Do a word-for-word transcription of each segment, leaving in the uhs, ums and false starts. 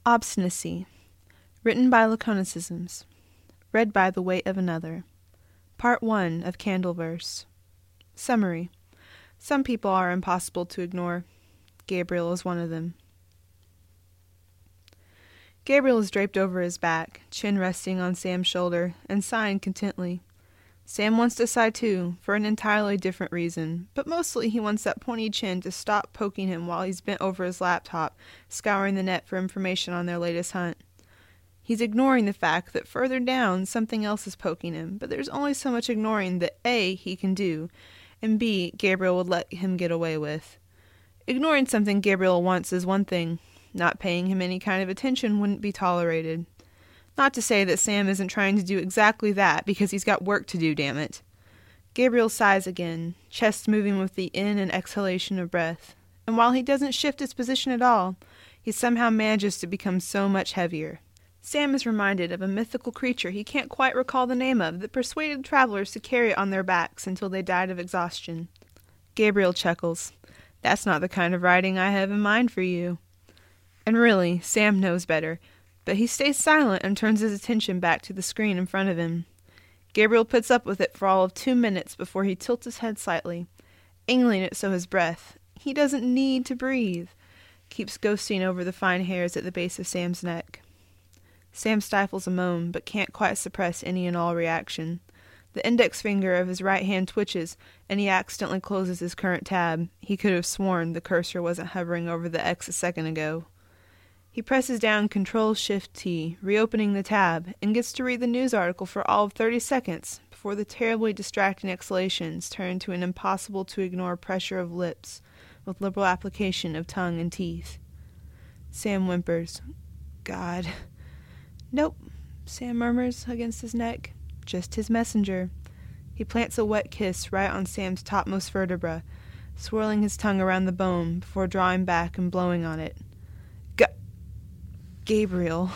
Obstinacy. Written by Laconicisms. Read by the weight of another. Part one of Candleverse. Summary. Some people are impossible to ignore. Gabriel is one of them. Gabriel is draped over his back, chin resting on Sam's shoulder, and sighing contently. Sam wants to sigh too, for an entirely different reason, but mostly he wants that pointy chin to stop poking him while he's bent over his laptop, scouring the net for information on their latest hunt. He's ignoring the fact that further down something else is poking him, but there's only so much ignoring that A, he can do, and B, Gabriel would let him get away with. Ignoring something Gabriel wants is one thing. Not paying him any kind of attention wouldn't be tolerated. Not to say that Sam isn't trying to do exactly that, because he's got work to do, damn it. Gabriel sighs again, chest moving with the in and exhalation of breath, and while he doesn't shift his position at all, he somehow manages to become so much heavier. Sam is reminded of a mythical creature he can't quite recall the name of that persuaded travelers to carry it on their backs until they died of exhaustion. Gabriel chuckles. That's not the kind of riding I have in mind for you. And really, Sam knows better, but he stays silent and turns his attention back to the screen in front of him. Gabriel puts up with it for all of two minutes before he tilts his head slightly, angling it so his breath, he doesn't need to breathe, keeps ghosting over the fine hairs at the base of Sam's neck. Sam stifles a moan, but can't quite suppress any and all reaction. The index finger of his right hand twitches, and he accidentally closes his current tab. He could have sworn the cursor wasn't hovering over the X a second ago. He presses down control shift T, reopening the tab, and gets to read the news article for all of thirty seconds before the terribly distracting exhalations turn to an impossible-to-ignore pressure of lips with liberal application of tongue and teeth. Sam whimpers. God. Nope, Sam murmurs against his neck. Just his messenger. He plants a wet kiss right on Sam's topmost vertebra, swirling his tongue around the bone before drawing back and blowing on it. G- Gabriel.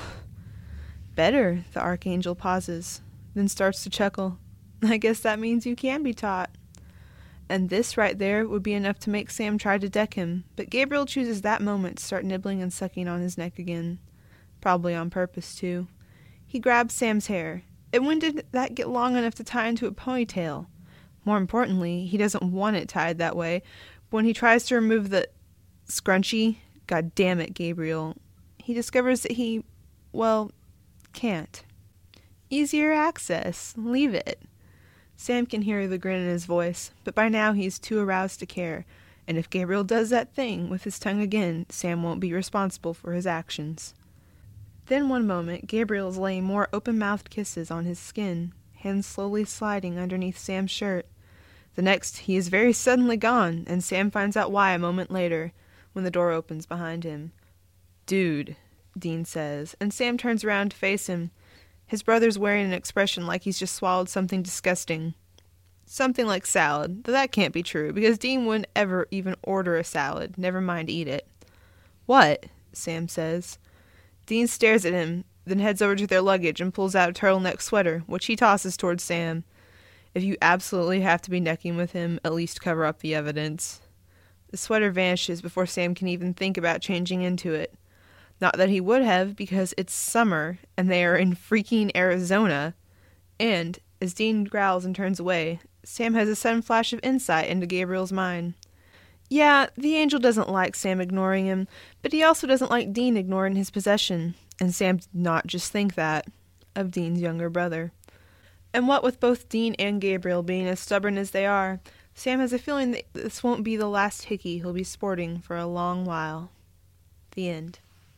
Better, the Archangel pauses, then starts to chuckle. I guess that means you can be taught. And this right there would be enough to make Sam try to deck him, but Gabriel chooses that moment to start nibbling and sucking on his neck again. Probably on purpose, too. He grabs Sam's hair. And when did that get long enough to tie into a ponytail? More importantly, he doesn't want it tied that way. But when he tries to remove the scrunchie, God damn it, Gabriel, he discovers that he, well, can't. Easier access. Leave it. Sam can hear the grin in his voice, but by now he's too aroused to care. And if Gabriel does that thing with his tongue again, Sam won't be responsible for his actions. Then one moment, Gabriel is laying more open-mouthed kisses on his skin, hands slowly sliding underneath Sam's shirt. The next, he is very suddenly gone, and Sam finds out why a moment later, when the door opens behind him. Dude, Dean says, and Sam turns around to face him. His brother's wearing an expression like he's just swallowed something disgusting. Something like salad, though that can't be true, because Dean wouldn't ever even order a salad, never mind eat it. What? Sam says. Dean stares at him, then heads over to their luggage and pulls out a turtleneck sweater, which he tosses towards Sam. If you absolutely have to be necking with him, at least cover up the evidence. The sweater vanishes before Sam can even think about changing into it. Not that he would have, because it's summer, and they are in freaking Arizona. And, as Dean growls and turns away, Sam has a sudden flash of insight into Gabriel's mind. Yeah, the angel doesn't like Sam ignoring him, but he also doesn't like Dean ignoring his possession, and Sam did not just think that of Dean's younger brother. And what with both Dean and Gabriel being as stubborn as they are, Sam has a feeling that this won't be the last hickey he'll be sporting for a long while. The end.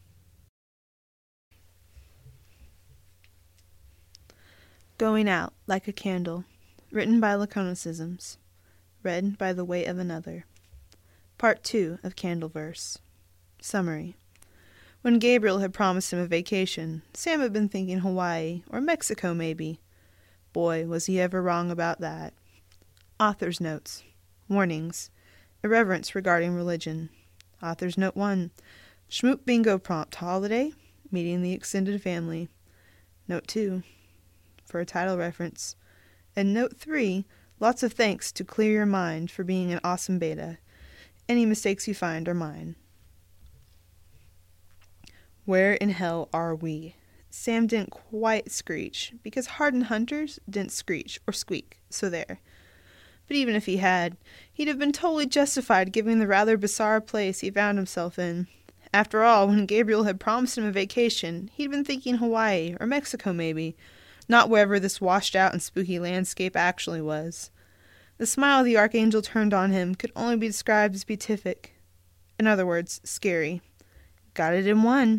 Going Out Like a Candle. Written by Laconicisms. Read by the weight of another. Part two of Candleverse. Summary. When Gabriel had promised him a vacation, Sam had been thinking Hawaii, or Mexico maybe. Boy, was he ever wrong about that. Author's notes. Warnings. Irreverence regarding religion. Author's note one. Schmoop bingo prompt holiday. Meeting the extended family. Note two. For a title reference. And note three. Lots of thanks to Clear Your Mind for being an awesome beta. Any mistakes you find are mine. Where in hell are we? Sam didn't quite screech, because hardened hunters didn't screech or squeak, so there. But even if he had, he'd have been totally justified given the rather bizarre place he found himself in. After all, when Gabriel had promised him a vacation, he'd been thinking Hawaii, or Mexico maybe, not wherever this washed-out and spooky landscape actually was. The smile the Archangel turned on him could only be described as beatific. In other words, scary. Got it in one.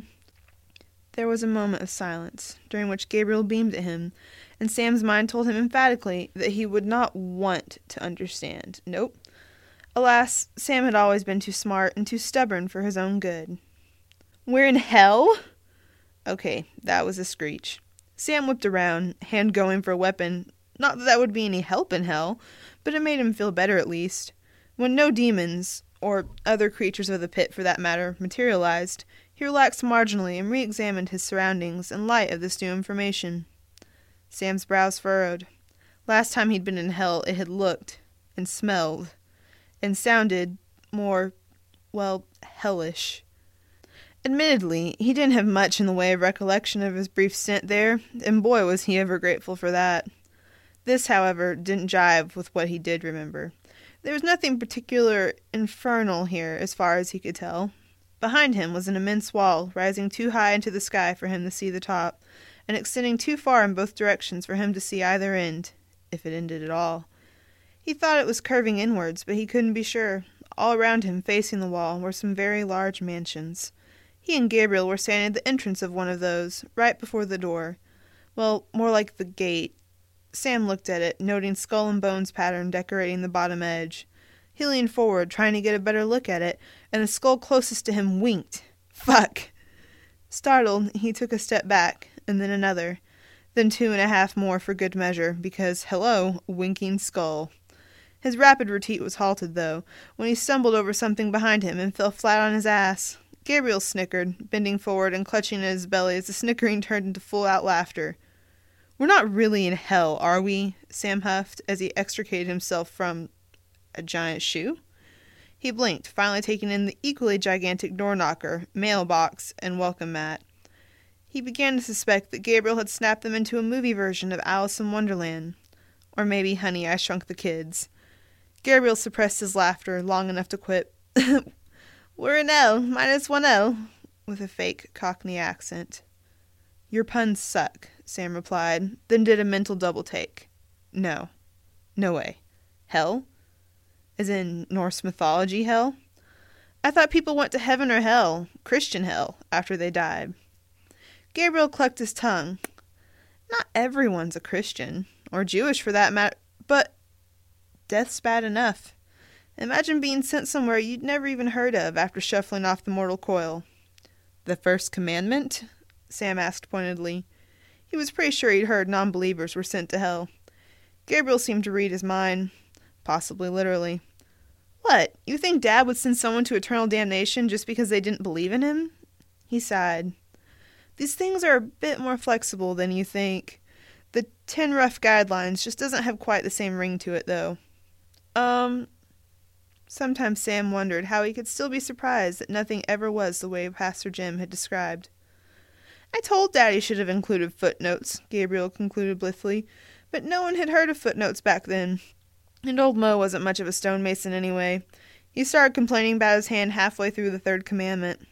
There was a moment of silence, during which Gabriel beamed at him, and Sam's mind told him emphatically that he would not want to understand. Nope. Alas, Sam had always been too smart and too stubborn for his own good. We're in hell? Okay, that was a screech. Sam whipped around, hand going for a weapon. Not that that would be any help in hell, but it made him feel better at least. When no demons, or other creatures of the pit for that matter, materialized, he relaxed marginally and re-examined his surroundings in light of this new information. Sam's brows furrowed. Last time he'd been in hell, it had looked, and smelled, and sounded more, well, hellish. Admittedly, he didn't have much in the way of recollection of his brief stint there, and boy was he ever grateful for that. This, however, didn't jive with what he did remember. There was nothing particular infernal here, as far as he could tell. Behind him was an immense wall, rising too high into the sky for him to see the top, and extending too far in both directions for him to see either end, if it ended at all. He thought it was curving inwards, but he couldn't be sure. All around him, facing the wall, were some very large mansions. He and Gabriel were standing at the entrance of one of those, right before the door. Well, more like the gate. Sam looked at it, noting skull and bones pattern decorating the bottom edge. He leaned forward, trying to get a better look at it, and the skull closest to him winked. Fuck! Startled, he took a step back, and then another, then two and a half more for good measure, because, hello, winking skull. His rapid retreat was halted, though, when he stumbled over something behind him and fell flat on his ass. Gabriel snickered, bending forward and clutching at his belly as the snickering turned into full-out laughter. We're not really in hell, are we? Sam huffed, as he extricated himself from a giant shoe. He blinked, finally taking in the equally gigantic door knocker, mailbox, and welcome mat. He began to suspect that Gabriel had snapped them into a movie version of Alice in Wonderland. Or maybe Honey, I Shrunk the Kids. Gabriel suppressed his laughter long enough to quip, We're an L, minus one L, with a fake Cockney accent. Your puns suck, Sam replied, then did a mental double take. No. No way. Hell? As in Norse mythology hell? I thought people went to heaven or hell, Christian hell, after they died. Gabriel clucked his tongue. Not everyone's a Christian, or Jewish for that matter, but death's bad enough. Imagine being sent somewhere you'd never even heard of after shuffling off the mortal coil. The first commandment? Sam asked pointedly. He was pretty sure he'd heard non-believers were sent to hell. Gabriel seemed to read his mind, possibly literally. What, you think Dad would send someone to eternal damnation just because they didn't believe in him? He sighed. These things are a bit more flexible than you think. The ten rough guidelines just doesn't have quite the same ring to it, though. Um... Sometimes Sam wondered how he could still be surprised that nothing ever was the way Pastor Jim had described. I told Dad he should have included footnotes, Gabriel concluded blithely, but no one had heard of footnotes back then. And old Mo wasn't much of a stonemason anyway. He started complaining about his hand halfway through the third commandment.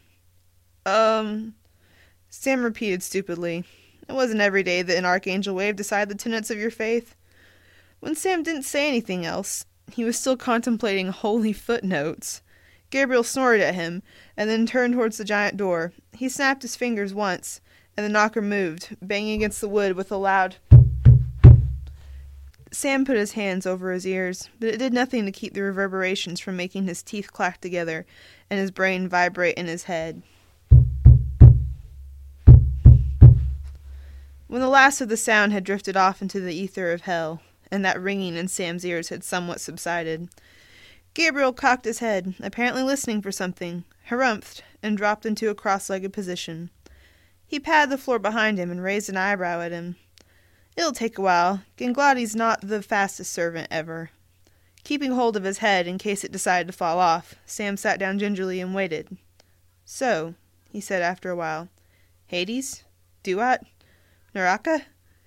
Um... Sam repeated stupidly. It wasn't every day that an archangel waved aside the tenets of your faith. When Sam didn't say anything else, he was still contemplating holy footnotes. Gabriel snorted at him, and then turned towards the giant door. He snapped his fingers once, and the knocker moved, banging against the wood with a loud... Sam put his hands over his ears, but it did nothing to keep the reverberations from making his teeth clack together, and his brain vibrate in his head. When the last of the sound had drifted off into the ether of hell, and that ringing in Sam's ears had somewhat subsided, Gabriel cocked his head, apparently listening for something, harumphed, and dropped into a cross-legged position. He patted the floor behind him and raised an eyebrow at him. It'll take a while. Ganglotti's not the fastest servant ever. Keeping hold of his head in case it decided to fall off, Sam sat down gingerly and waited. So, he said after a while, Hades? Duat? Naraka?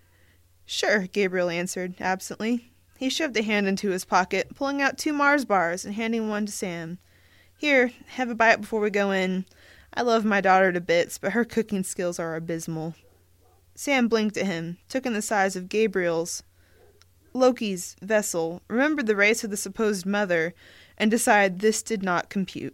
Sure, Gabriel answered, absently. He shoved a hand into his pocket, pulling out two Mars bars and handing one to Sam. Here, have a bite before we go in. I love my daughter to bits, but her cooking skills are abysmal. Sam blinked at him, took in the size of Gabriel's, Loki's, vessel, remembered the race of the supposed mother, and decided this did not compute.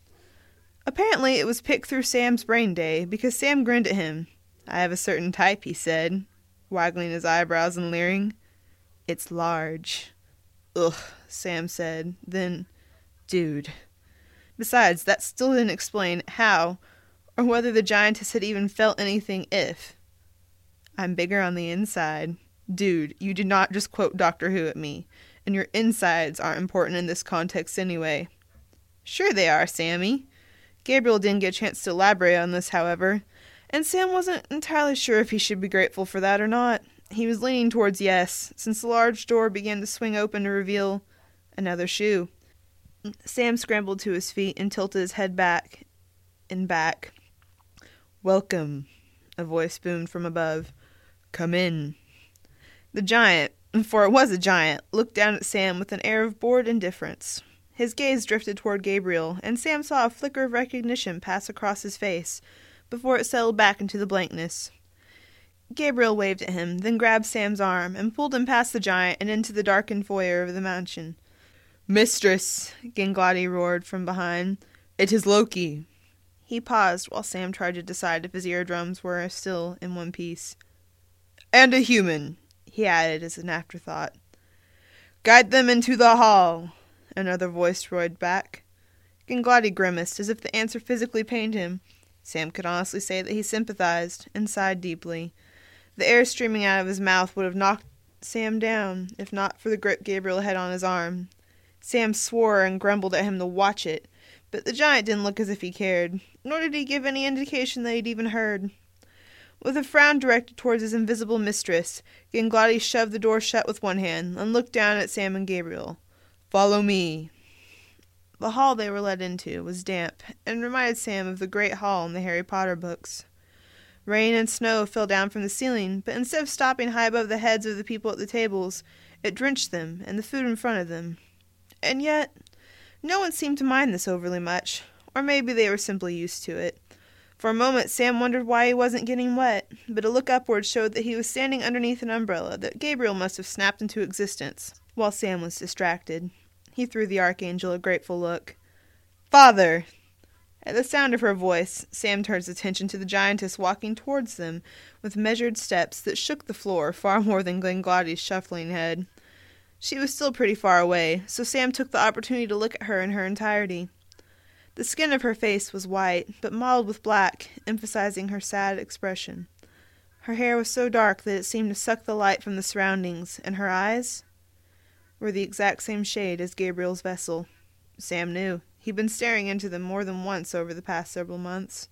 Apparently it was pick through Sam's brain day, because Sam grinned at him. I have a certain type, he said, waggling his eyebrows and leering. It's large. Ugh, Sam said. Then, dude. Besides, that still didn't explain how, or whether the giantess had even felt anything if. I'm bigger on the inside. Dude, you did not just quote Doctor Who at me, and your insides aren't important in this context anyway. Sure they are, Sammy. Gabriel didn't get a chance to elaborate on this, however, and Sam wasn't entirely sure if he should be grateful for that or not. He was leaning towards yes, since the large door began to swing open to reveal another shoe. Sam scrambled to his feet and tilted his head back and back. Welcome, a voice boomed from above. Come in. The giant, for it was a giant, looked down at Sam with an air of bored indifference. His gaze drifted toward Gabriel, and Sam saw a flicker of recognition pass across his face, before it settled back into the blankness. Gabriel waved at him, then grabbed Sam's arm, and pulled him past the giant and into the darkened foyer of the mansion. Mistress, Gingladi roared from behind. It is Loki. He paused while Sam tried to decide if his eardrums were still in one piece. And a human, he added as an afterthought. Guide them into the hall, another voice roared back. Gingladi grimaced, as if the answer physically pained him. Sam could honestly say that he sympathized, and sighed deeply. The air streaming out of his mouth would have knocked Sam down, if not for the grip Gabriel had on his arm. Sam swore and grumbled at him to watch it, but the giant didn't look as if he cared, nor did he give any indication that he'd even heard. With a frown directed towards his invisible mistress, Gingladi shoved the door shut with one hand, and looked down at Sam and Gabriel. Follow me. The hall they were led into was damp, and reminded Sam of the great hall in the Harry Potter books. Rain and snow fell down from the ceiling, but instead of stopping high above the heads of the people at the tables, it drenched them and the food in front of them. And yet, no one seemed to mind this overly much, or maybe they were simply used to it. For a moment, Sam wondered why he wasn't getting wet, but a look upward showed that he was standing underneath an umbrella that Gabriel must have snapped into existence, while Sam was distracted. He threw the Archangel a grateful look. Father! At the sound of her voice, Sam turned his attention to the giantess walking towards them with measured steps that shook the floor far more than Gingladi's shuffling head. She was still pretty far away, so Sam took the opportunity to look at her in her entirety. The skin of her face was white, but mottled with black, emphasizing her sad expression. Her hair was so dark that it seemed to suck the light from the surroundings, and her eyes were the exact same shade as Gabriel's vessel. Sam knew. He'd been staring into them more than once over the past several months.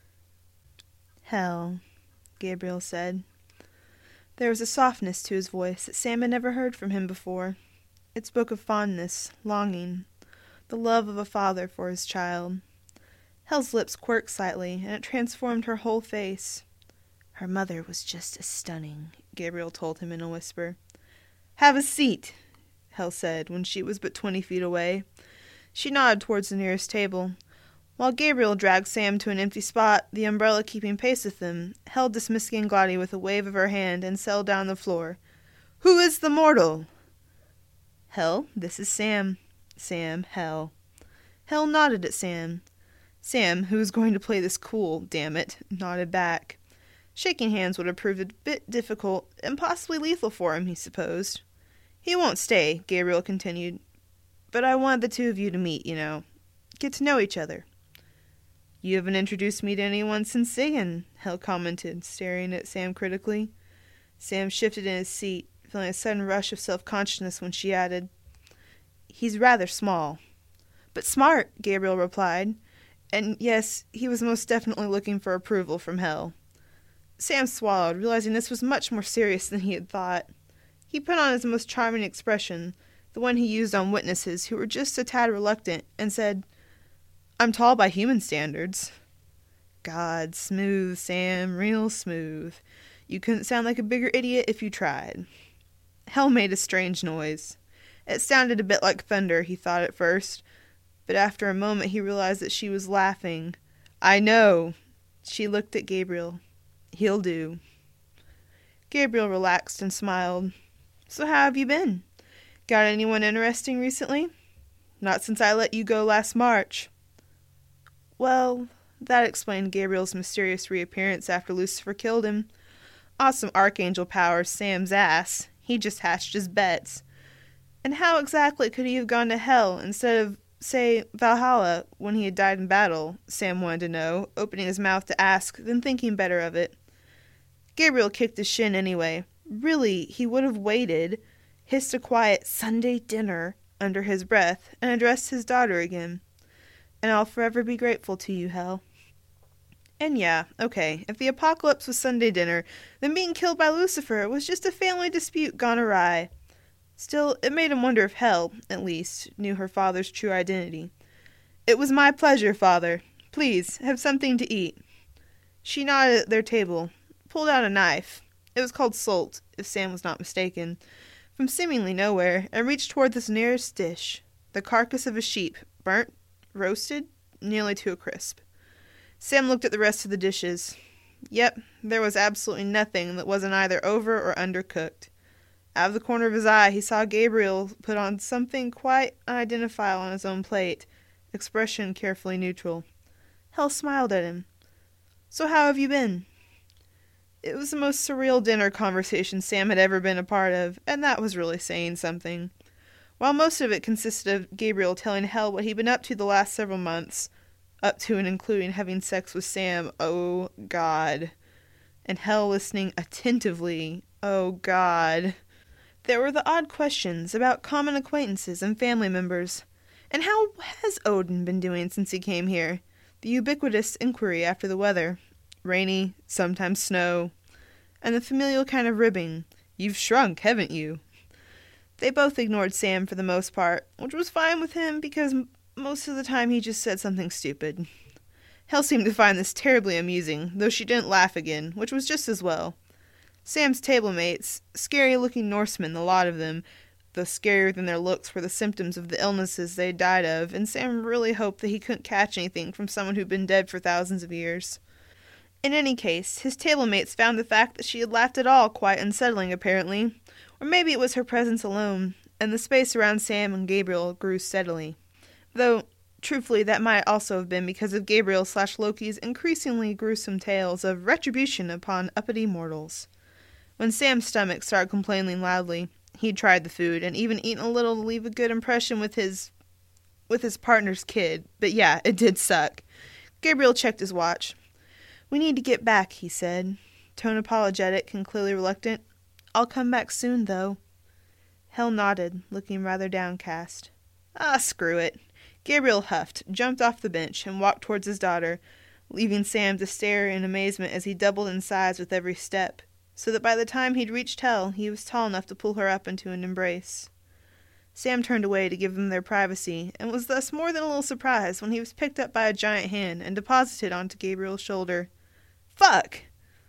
Hell, Gabriel said. There was a softness to his voice that Sam had never heard from him before. It spoke of fondness, longing, the love of a father for his child. Hell's lips quirked slightly, and it transformed her whole face. Her mother was just as stunning, Gabriel told him in a whisper. Have a seat, Hell said, when she was but twenty feet away. She nodded towards the nearest table. While Gabriel dragged Sam to an empty spot, the umbrella keeping pace with them, Hell dismissed Gingladi with a wave of her hand and settled down on the floor. Who is the mortal? Hell, this is Sam. Sam, Hell. Hell nodded at Sam. Sam, who was going to play this cool, damn it, nodded back. Shaking hands would have proved a bit difficult and possibly lethal for him, he supposed. He won't stay, Gabriel continued. But I wanted the two of you to meet, you know. Get to know each other. You haven't introduced me to anyone since Ziggin, Hell commented, staring at Sam critically. Sam shifted in his seat, feeling a sudden rush of self-consciousness when she added, He's rather small. But smart, Gabriel replied. And yes, he was most definitely looking for approval from Hell. Sam swallowed, realizing this was much more serious than he had thought. He put on his most charming expression, the one he used on witnesses who were just a tad reluctant, and said, I'm tall by human standards. God, smooth, Sam, real smooth. You couldn't sound like a bigger idiot if you tried. Hell made a strange noise. It sounded a bit like thunder, he thought at first, but after a moment he realized that she was laughing. I know. She looked at Gabriel. He'll do. Gabriel relaxed and smiled. So how have you been? Got anyone interesting recently? Not since I let you go last March. Well, that explained Gabriel's mysterious reappearance after Lucifer killed him. Awesome archangel powers, Sam's ass. He just hatched his bets. And how exactly could he have gone to hell instead of, say, Valhalla when he had died in battle? Sam wanted to know, opening his mouth to ask, then thinking better of it. Gabriel kicked his shin anyway. Really, he would have waited, hissed a quiet Sunday dinner under his breath, and addressed his daughter again. And I'll forever be grateful to you, Hel. And yeah, okay, if the apocalypse was Sunday dinner, then being killed by Lucifer was just a family dispute gone awry. Still, it made him wonder if Hel, at least, knew her father's true identity. It was my pleasure, Father. Please, have something to eat. She nodded at their table, pulled out a knife. It was called salt, if Sam was not mistaken, from seemingly nowhere, and reached toward this nearest dish, the carcass of a sheep, burnt, roasted, nearly to a crisp. Sam looked at the rest of the dishes. Yep, there was absolutely nothing that wasn't either over or undercooked. Out of the corner of his eye, he saw Gabriel put on something quite unidentifiable on his own plate, expression carefully neutral. Hel smiled at him. So how have you been? It was the most surreal dinner conversation Sam had ever been a part of, and that was really saying something. While most of it consisted of Gabriel telling Hel what he'd been up to the last several months, up to and including having sex with Sam, oh God, and Hel listening attentively, oh God. There were the odd questions about common acquaintances and family members. And how has Odin been doing since he came here? The ubiquitous inquiry after the weather. Rainy, sometimes snow. And the familial kind of ribbing. You've shrunk, haven't you? They both ignored Sam for the most part, which was fine with him because m- most of the time he just said something stupid. Hel seemed to find this terribly amusing, though she didn't laugh again, which was just as well. Sam's table mates, scary-looking Norsemen, the lot of them, though scarier than their looks were the symptoms of the illnesses they had died of, and Sam really hoped that he couldn't catch anything from someone who'd been dead for thousands of years. In any case, his table mates found the fact that she had laughed at all quite unsettling, apparently, or maybe it was her presence alone, and the space around Sam and Gabriel grew steadily. Though, truthfully, that might also have been because of Gabriel slash Loki's increasingly gruesome tales of retribution upon uppity mortals. When Sam's stomach started complaining loudly, he'd tried the food and even eaten a little to leave a good impression with his with his partner's kid, but yeah, it did suck. Gabriel checked his watch. We need to get back, he said, tone apologetic and clearly reluctant. I'll come back soon, though. Hel nodded, looking rather downcast. Ah, screw it. Gabriel huffed, jumped off the bench, and walked towards his daughter, leaving Sam to stare in amazement as he doubled in size with every step, so that by the time he'd reached Hel, he was tall enough to pull her up into an embrace. Sam turned away to give them their privacy, and was thus more than a little surprised when he was picked up by a giant hand and deposited onto Gabriel's shoulder. Fuck!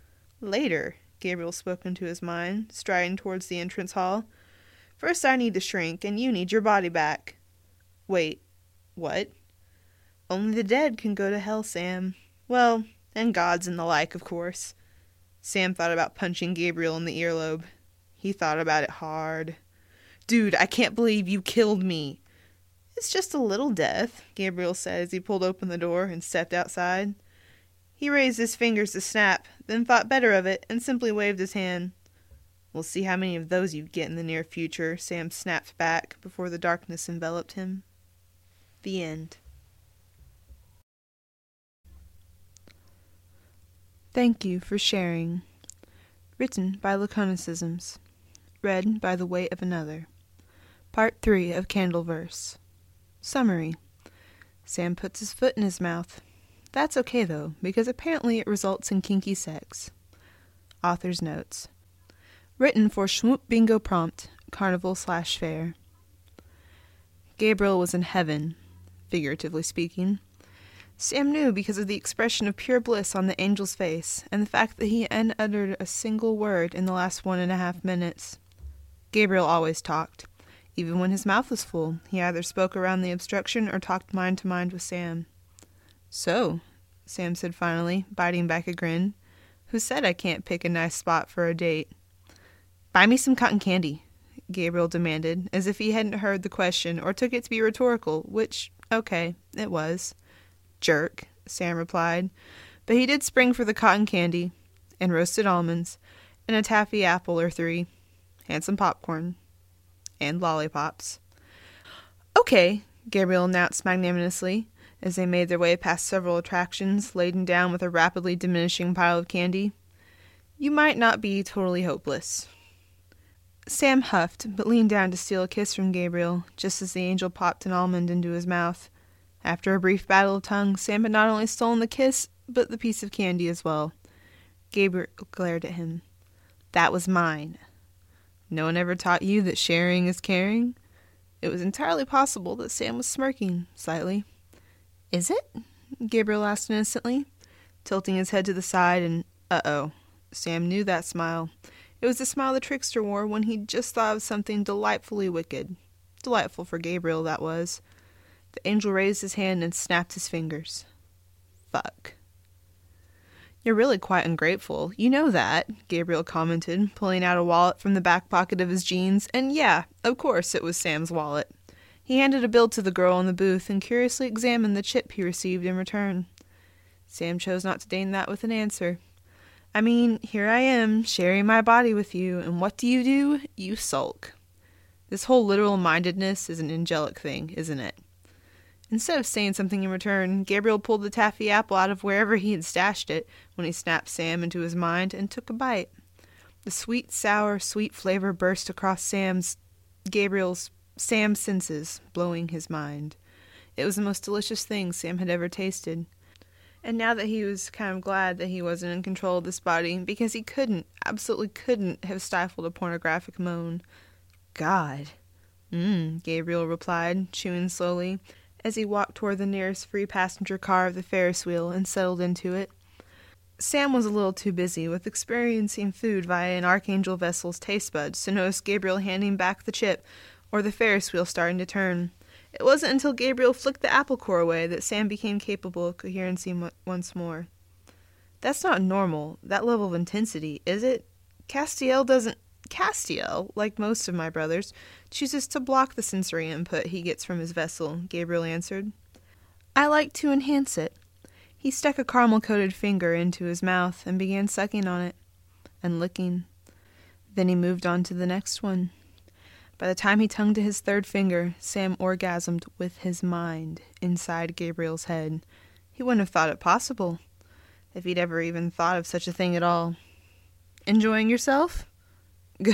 Later, Gabriel spoke into his mind, striding towards the entrance hall. First I need to shrink, and you need your body back. Wait, what? Only the dead can go to hell, Sam. Well, and gods and the like, of course. Sam thought about punching Gabriel in the earlobe. He thought about it hard. Dude, I can't believe you killed me. It's just a little death, Gabriel said as he pulled open the door and stepped outside. He raised his fingers to snap, then thought better of it and simply waved his hand. We'll see how many of those you get in the near future, Sam snapped back before the darkness enveloped him. The end. Thank you for sharing. Written by Laconicisms. Read by The Weight of Another. Part three of Candleverse. Summary. Sam puts his foot in his mouth. That's okay though, because apparently it results in kinky sex. Author's notes. Written for Schmoop Bingo Prompt, Carnival slash Fair. Gabriel was in heaven, figuratively speaking. Sam knew because of the expression of pure bliss on the angel's face, and the fact that he hadn't uttered a single word in the last one and a half minutes. Gabriel always talked. Even when his mouth was full, he either spoke around the obstruction or talked mind to mind with Sam. "So," Sam said finally, biting back a grin, "who said I can't pick a nice spot for a date?" "Buy me some cotton candy," Gabriel demanded, as if he hadn't heard the question or took it to be rhetorical, which, okay, it was. "Jerk," Sam replied, but he did spring for the cotton candy, and roasted almonds, and a taffy apple or three, and some popcorn, and lollipops. "Okay," Gabriel announced magnanimously, as they made their way past several attractions laden down with a rapidly diminishing pile of candy. "You might not be totally hopeless." Sam huffed, but leaned down to steal a kiss from Gabriel, just as the angel popped an almond into his mouth. After a brief battle of tongues, Sam had not only stolen the kiss, but the piece of candy as well. Gabriel glared at him. "That was mine." "No one ever taught you that sharing is caring?" It was entirely possible that Sam was smirking, slightly. "Is it?" Gabriel asked innocently, tilting his head to the side, and uh-oh, Sam knew that smile. It was the smile the trickster wore when he'd just thought of something delightfully wicked. Delightful for Gabriel, that was. The angel raised his hand and snapped his fingers. "Fuck." "You're really quite ungrateful. You know that," Gabriel commented, pulling out a wallet from the back pocket of his jeans, and yeah, of course it was Sam's wallet. He handed a bill to the girl in the booth and curiously examined the chip he received in return. Sam chose not to deign that with an answer. "I mean, here I am, sharing my body with you, and what do you do? You sulk." This whole literal-mindedness is an angelic thing, isn't it? Instead of saying something in return, Gabriel pulled the taffy apple out of wherever he had stashed it when he snapped Sam into his mind and took a bite. The sweet, sour, sweet flavor burst across Sam's, Gabriel's, Sam's senses, blowing his mind. It was the most delicious thing Sam had ever tasted. And now that he was kind of glad that he wasn't in control of this body, because he couldn't, absolutely couldn't have stifled a pornographic moan. "God." "Mmm," Gabriel replied, chewing slowly, as he walked toward the nearest free passenger car of the Ferris wheel and settled into it. Sam was a little too busy with experiencing food via an Archangel vessel's taste buds to notice Gabriel handing back the chip or the Ferris wheel starting to turn. It wasn't until Gabriel flicked the apple core away that Sam became capable of coherency mo- once more. "That's not normal, that level of intensity, is it? Castiel doesn't... Castiel, like most of my brothers, chooses to block the sensory input he gets from his vessel," Gabriel answered. "I like to enhance it." He stuck a caramel-coated finger into his mouth and began sucking on it and licking. Then he moved on to the next one. By the time he tongued to his third finger, Sam orgasmed with his mind inside Gabriel's head. He wouldn't have thought it possible, if he'd ever even thought of such a thing at all. "Enjoying yourself?" "Gah,"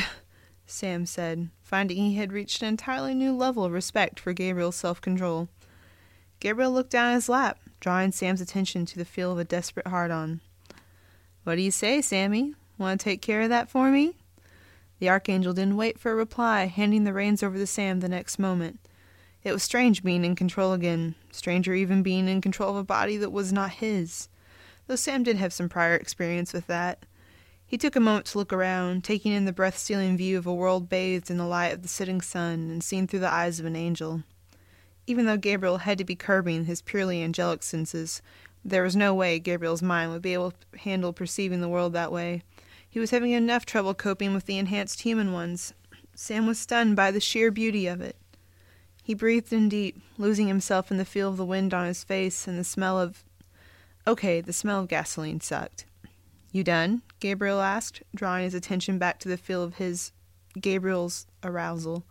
Sam said, finding he had reached an entirely new level of respect for Gabriel's self-control. Gabriel looked down at his lap, drawing Sam's attention to the feel of a desperate hard-on. "What do you say, Sammy? Want to take care of that for me?" The Archangel didn't wait for a reply, handing the reins over to Sam the next moment. It was strange being in control again, stranger even being in control of a body that was not his, though Sam did have some prior experience with that. He took a moment to look around, taking in the breath-stealing view of a world bathed in the light of the setting sun and seen through the eyes of an angel. Even though Gabriel had to be curbing his purely angelic senses, there was no way Gabriel's mind would be able to handle perceiving the world that way. He was having enough trouble coping with the enhanced human ones. Sam was stunned by the sheer beauty of it. He breathed in deep, losing himself in the feel of the wind on his face and the smell of... Okay, the smell of gasoline sucked. "You done?" Gabriel asked, drawing his attention back to the feel of his, Gabriel's, arousal.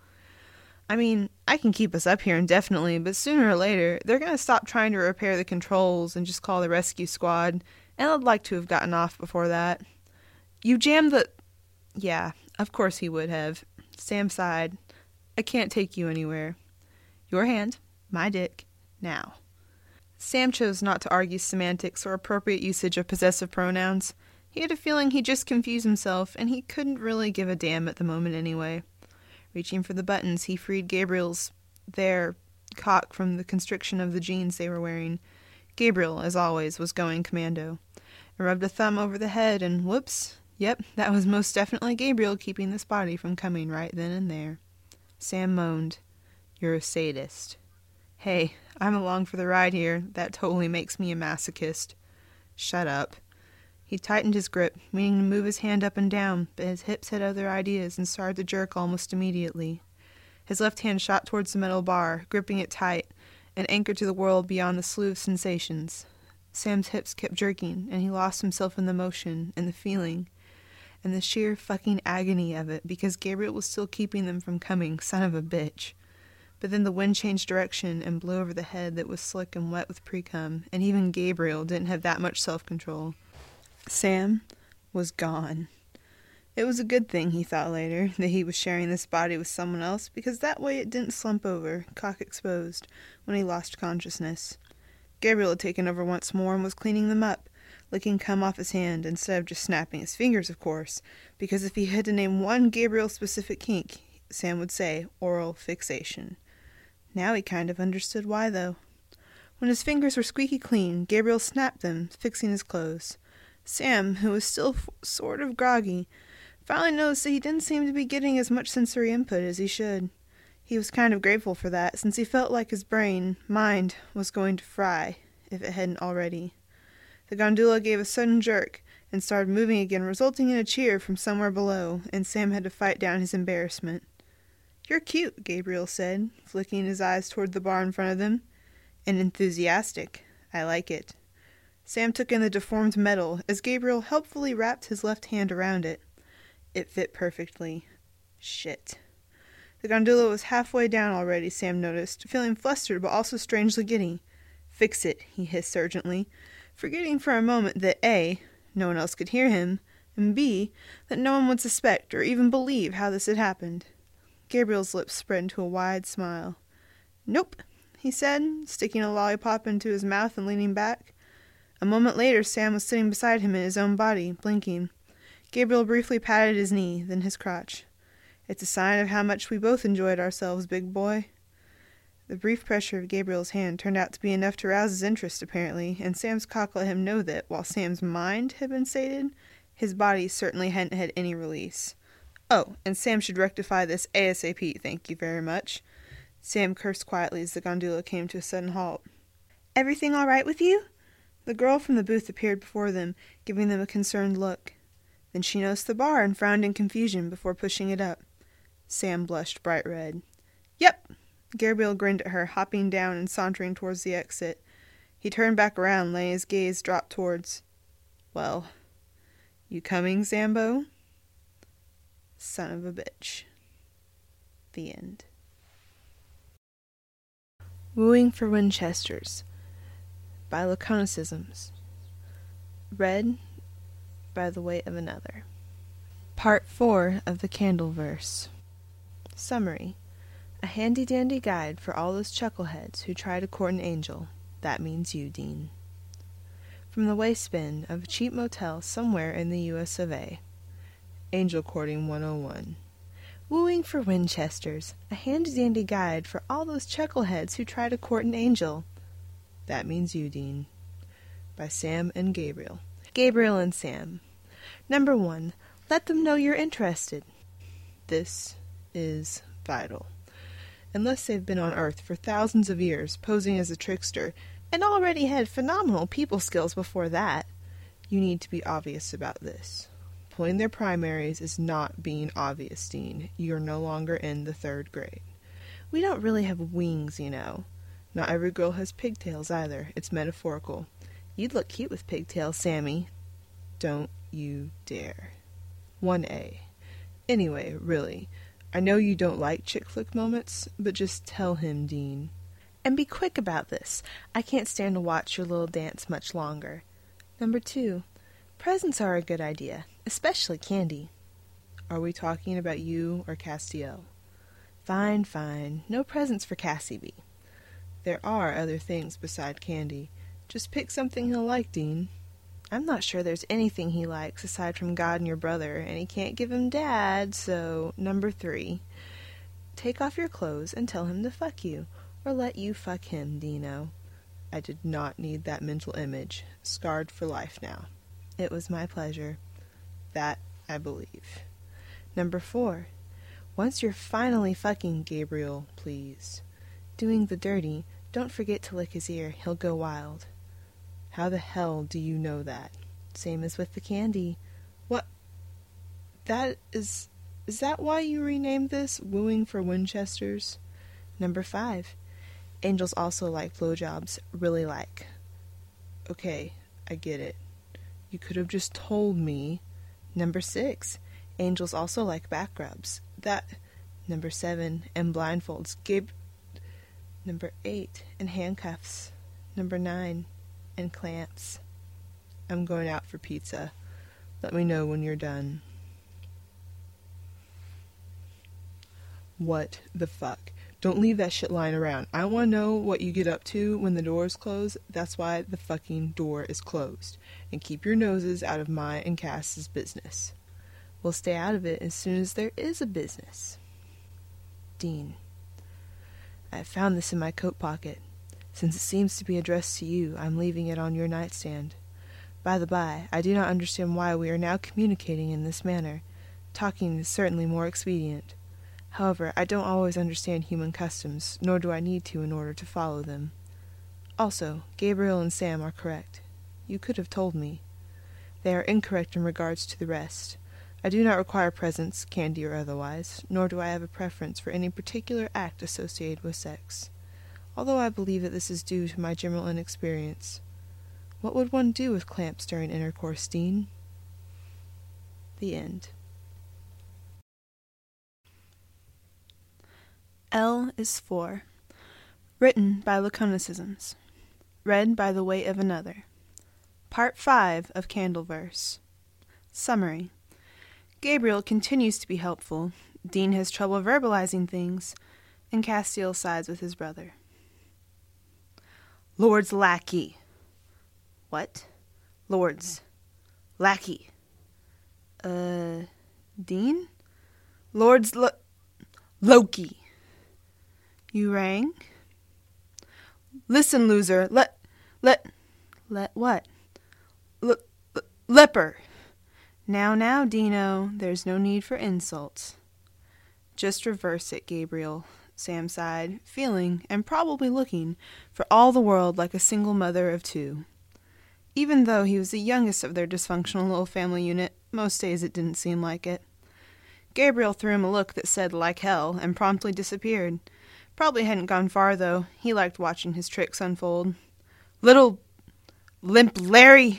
"I mean, I can keep us up here indefinitely, but sooner or later, they're going to stop trying to repair the controls and just call the rescue squad, and I'd like to have gotten off before that." "You jammed the..." "Yeah, of course he would have." Sam sighed. "I can't take you anywhere. Your hand, my dick, now." Sam chose not to argue semantics or appropriate usage of possessive pronouns. He had a feeling he just confused himself, and he couldn't really give a damn at the moment anyway. Reaching for the buttons, he freed Gabriel's, their, cock from the constriction of the jeans they were wearing. Gabriel, as always, was going commando. I rubbed a thumb over the head and whoops, yep, that was most definitely Gabriel keeping this body from coming right then and there. Sam moaned, "You're a sadist." "Hey, I'm along for the ride here. That totally makes me a masochist." "Shut up." He tightened his grip, meaning to move his hand up and down, but his hips had other ideas and started to jerk almost immediately. His left hand shot towards the metal bar, gripping it tight, and anchored to the world beyond the slew of sensations. Sam's hips kept jerking, and he lost himself in the motion, and the feeling, and the sheer fucking agony of it, because Gabriel was still keeping them from coming, son of a bitch. But then the wind changed direction and blew over the head that was slick and wet with pre-cum, and even Gabriel didn't have that much self-control. Sam was gone. It was a good thing, he thought later, that he was sharing this body with someone else, because that way it didn't slump over, cock exposed, when he lost consciousness. Gabriel had taken over once more and was cleaning them up, licking cum off his hand, instead of just snapping his fingers, of course, because if he had to name one Gabriel-specific kink, Sam would say oral fixation. Now he kind of understood why, though. When his fingers were squeaky clean, Gabriel snapped them, fixing his clothes. Sam, who was still f- sort of groggy, finally noticed that he didn't seem to be getting as much sensory input as he should. He was kind of grateful for that, since he felt like his brain, mind, was going to fry, if it hadn't already. The gondola gave a sudden jerk and started moving again, resulting in a cheer from somewhere below, and Sam had to fight down his embarrassment. "You're cute," Gabriel said, flicking his eyes toward the bar in front of them. "And enthusiastic. I like it." Sam took in the deformed metal as Gabriel helpfully wrapped his left hand around it. It fit perfectly. Shit. The gondola was halfway down already, Sam noticed, feeling flustered but also strangely giddy. "Fix it," he hissed urgently, forgetting for a moment that A, no one else could hear him, and B, that no one would suspect or even believe how this had happened. Gabriel's lips spread into a wide smile. "Nope," he said, sticking a lollipop into his mouth and leaning back. A moment later, Sam was sitting beside him in his own body, blinking. Gabriel briefly patted his knee, then his crotch. "It's a sign of how much we both enjoyed ourselves, big boy." The brief pressure of Gabriel's hand turned out to be enough to rouse his interest, apparently, and Sam's cock let him know that, while Sam's mind had been sated, his body certainly hadn't had any release. "Oh, and Sam should rectify this ASAP, thank you very much." Sam cursed quietly as the gondola came to a sudden halt. "Everything all right with you?" The girl from the booth appeared before them, giving them a concerned look. Then she noticed the bar and frowned in confusion before pushing it up. Sam blushed bright red. "Yep." Gabriel grinned at her, hopping down and sauntering towards the exit. He turned back around, letting his gaze drop towards... Well, you coming, Zambo? Son of a bitch. The end. Wooing for Winchesters by Laconicisms. Read by the weight of another. Part four of the Candleverse. Summary. A handy-dandy guide for all those chuckleheads who try to court an angel. That means you, Dean. From the waste bin of a cheap motel somewhere in the U S of A. Angel Courting one oh one. Wooing for Winchesters. A handy-dandy guide for all those chuckleheads who try to court an angel. That means you, Dean. By Sam and Gabriel. Gabriel and Sam. Number one. Let them know you're interested. This is vital. Unless they've been on Earth for thousands of years, posing as a trickster, and already had phenomenal people skills before that, you need to be obvious about this. Pulling their primaries is not being obvious, Dean. You're no longer in the third grade. We don't really have wings, you know. Not every girl has pigtails either. It's metaphorical. You'd look cute with pigtails, Sammy. Don't you dare. one A. Anyway, really, I know you don't like chick flick moments, but just tell him, Dean. And be quick about this. I can't stand to watch your little dance much longer. Number two. Presents are a good idea, especially candy. Are we talking about you or Castiel? Fine, fine. No presents for Cassie B. There are other things beside candy. Just pick something he'll like, Dean. I'm not sure there's anything he likes aside from God and your brother, and he can't give him Dad, so number three. Take off your clothes and tell him to fuck you, or let you fuck him, Dino. I did not need that mental image, scarred for life now. It was my pleasure. That I believe. Number four. Once you're finally fucking Gabriel, please. Doing the dirty, don't forget to lick his ear. He'll go wild. How the hell do you know that? Same as with the candy. What? That is... Is that why you renamed this Wooing for Winchesters? Number five. Angels also like blowjobs. Really like. Okay, I get it. You could have just told me. Number six. Angels also like back rubs. That... Number seven. And blindfolds. Gab... Number eight. And handcuffs. Number nine. And clamps. I'm going out for pizza. Let me know when you're done. What the fuck? Don't leave that shit lying around. I want to know what you get up to when the doors close. That's why the fucking door is closed. And keep your noses out of my and Cass's business. We'll stay out of it as soon as there is a business. Dean. I have found this in my coat pocket. Since it seems to be addressed to you, I'm leaving it on your nightstand. By the by, I do not understand why we are now communicating in this manner. Talking is certainly more expedient. However, I don't always understand human customs, nor do I need to in order to follow them. Also, Gabriel and Sam are correct. You could have told me. They are incorrect in regards to the rest. I do not require presents, candy or otherwise, nor do I have a preference for any particular act associated with sex, although I believe that this is due to my general inexperience. What would one do with clamps during intercourse, Dean? The end. L is for. Written by Laconicisms. Read by the weight of another. Part five of Candleverse. Summary. Gabriel continues to be helpful. Dean has trouble verbalizing things, and Castiel sides with his brother. Lord's lackey. What? Lord's lackey. Uh, Dean? Lord's lo- Loki. You rang? Listen, loser. Let, let, let what? L- l- leper. Now, now, Dino, there's no need for insults. Just reverse it, Gabriel, Sam sighed, feeling, and probably looking, for all the world like a single mother of two. Even though he was the youngest of their dysfunctional little family unit, most days it didn't seem like it. Gabriel threw him a look that said, like hell, and promptly disappeared. Probably hadn't gone far, though. He liked watching his tricks unfold. Little limp Larry!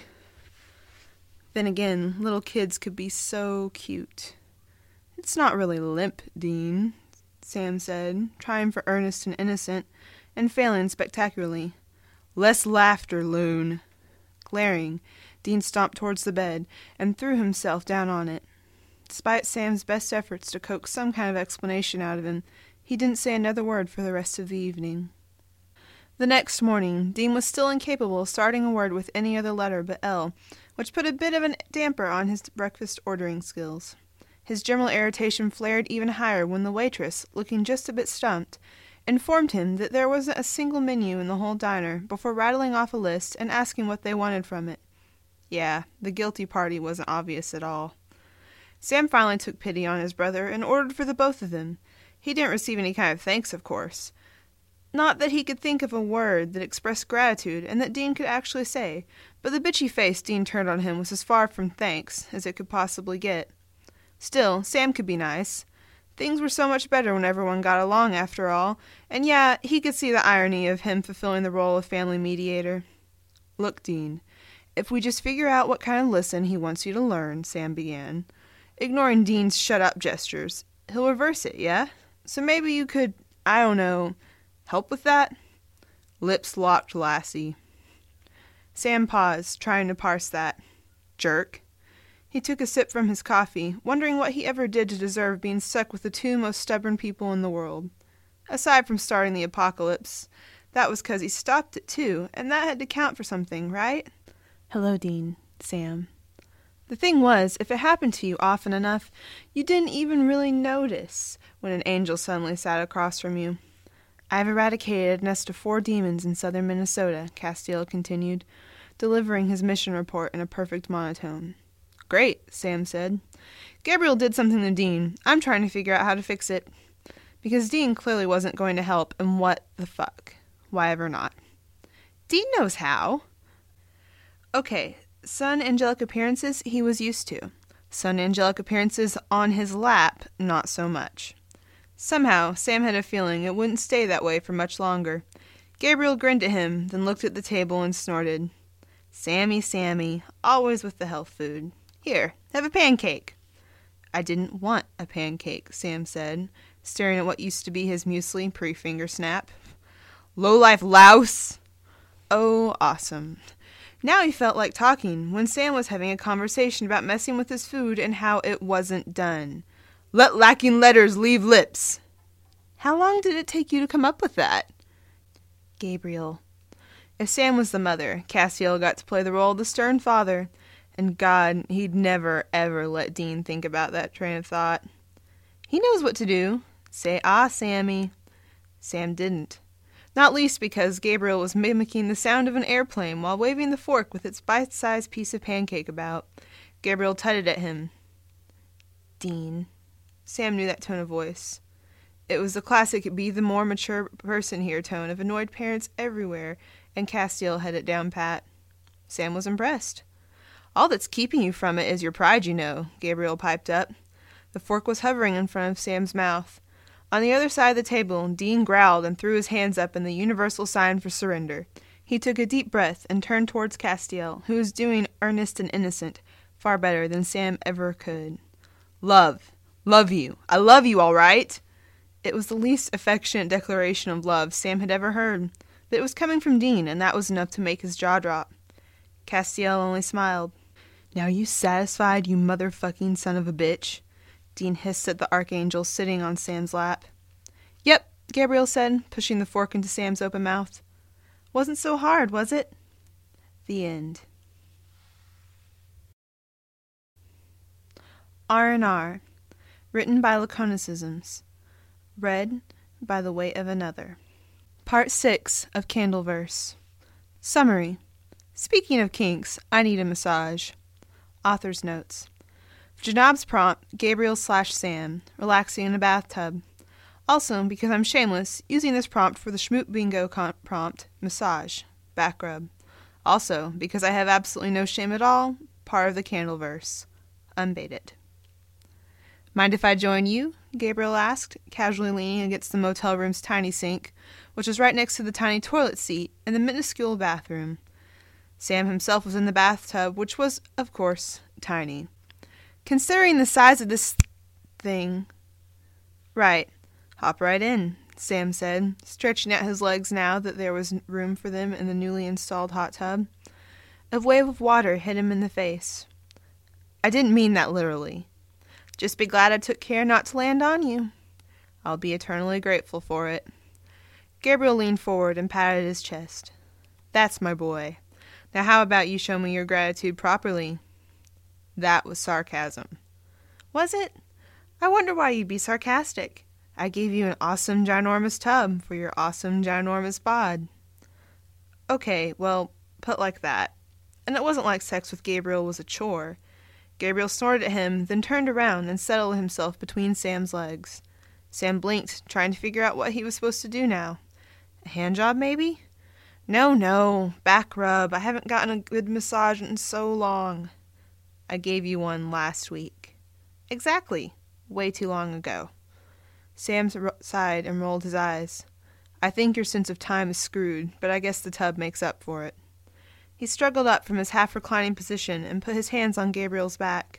Then again, little kids could be so cute. It's not really limp, Dean, Sam said, trying for earnest and innocent, and failing spectacularly. Less laughter, loon. Glaring, Dean stomped towards the bed and threw himself down on it. Despite Sam's best efforts to coax some kind of explanation out of him, he didn't say another word for the rest of the evening. The next morning, Dean was still incapable of starting a word with any other letter but L, which put a bit of a damper on his breakfast ordering skills. His general irritation flared even higher when the waitress, looking just a bit stumped, informed him that there wasn't a single menu in the whole diner before rattling off a list and asking what they wanted from it. Yeah, the guilty party wasn't obvious at all. Sam finally took pity on his brother and ordered for the both of them. He didn't receive any kind of thanks, of course. Not that he could think of a word that expressed gratitude and that Dean could actually say, but the bitchy face Dean turned on him was as far from thanks as it could possibly get. Still, Sam could be nice. Things were so much better when everyone got along, after all, and yeah, he could see the irony of him fulfilling the role of family mediator. Look, Dean, if we just figure out what kind of lesson he wants you to learn, Sam began, ignoring Dean's shut-up gestures, he'll reverse it, yeah? So maybe you could, I don't know, help with that? Lips locked, lassie. Sam paused, trying to parse that. Jerk. He took a sip from his coffee, wondering what he ever did to deserve being stuck with the two most stubborn people in the world. Aside from starting the apocalypse, that was 'cause he stopped it too, and that had to count for something, right? Hello, Dean. Sam. The thing was, if it happened to you often enough, you didn't even really notice when an angel suddenly sat across from you. I've eradicated a nest of four demons in southern Minnesota, Castiel continued, delivering his mission report in a perfect monotone. Great, Sam said. Gabriel did something to Dean. I'm trying to figure out how to fix it. Because Dean clearly wasn't going to help, and what the fuck? Why ever not? Dean knows how. Okay, sun angelic appearances he was used to. Sun angelic appearances on his lap, not so much. Somehow, Sam had a feeling it wouldn't stay that way for much longer. Gabriel grinned at him, then looked at the table and snorted. Sammy, Sammy, always with the health food. Here, have a pancake. I didn't want a pancake, Sam said, staring at what used to be his muesli pre-finger snap. Low-life louse! Oh, awesome. Now he felt like talking when Sam was having a conversation about messing with his food and how it wasn't done. Let lacking letters leave lips. How long did it take you to come up with that? Gabriel. If Sam was the mother, Castiel got to play the role of the stern father, and God, he'd never, ever let Dean think about that train of thought. He knows what to do. Say, ah, Sammy. Sam didn't. Not least because Gabriel was mimicking the sound of an airplane while waving the fork with its bite-sized piece of pancake about. Gabriel tutted at him. Dean. Sam knew that tone of voice. It was the classic be the more mature person here tone of annoyed parents everywhere, and Castiel had it down pat. Sam was impressed. All that's keeping you from it is your pride, you know, Gabriel piped up. The fork was hovering in front of Sam's mouth. On the other side of the table, Dean growled and threw his hands up in the universal sign for surrender. He took a deep breath and turned towards Castiel, who was doing earnest and innocent, far better than Sam ever could. Love. Love you. I love you, all right? It was the least affectionate declaration of love Sam had ever heard, but it was coming from Dean, and that was enough to make his jaw drop. Castiel only smiled. Now you satisfied, you motherfucking son of a bitch? Dean hissed at the archangel sitting on Sam's lap. Yep, Gabriel said, pushing the fork into Sam's open mouth. Wasn't so hard, was it? The end. R and R. Written by Laconicisms. Read by The Weight of Another. Part six of Candleverse. Summary. Speaking of kinks, I need a massage. Author's notes. For Janab's prompt, Gabriel slash Sam, relaxing in a bathtub. Also, because I'm shameless, using this prompt for the Schmoop Bingo con- prompt, massage, back rub. Also, because I have absolutely no shame at all, part of the Candleverse. Unbaited. Mind if I join you? Gabriel asked, casually leaning against the motel room's tiny sink, which was right next to the tiny toilet seat in the minuscule bathroom. Sam himself was in the bathtub, which was, of course, tiny. Considering the size of this thing... Right. Hop right in, Sam said, stretching out his legs now that there was room for them in the newly installed hot tub. A wave of water hit him in the face. I didn't mean that literally. Just be glad I took care not to land on you. I'll be eternally grateful for it. Gabriel leaned forward and patted his chest. That's my boy. Now how about you show me your gratitude properly? That was sarcasm. Was it? I wonder why you'd be sarcastic. I gave you an awesome ginormous tub for your awesome ginormous bod. Okay, well, put like that. And it wasn't like sex with Gabriel was a chore. Gabriel snorted at him, then turned around and settled himself between Sam's legs. Sam blinked, trying to figure out what he was supposed to do now. A hand job, maybe? No, no, back rub. I haven't gotten a good massage in so long. I gave you one last week. Exactly. Way too long ago. Sam sighed and rolled his eyes. I think your sense of time is screwed, but I guess the tub makes up for it. He struggled up from his half-reclining position and put his hands on Gabriel's back.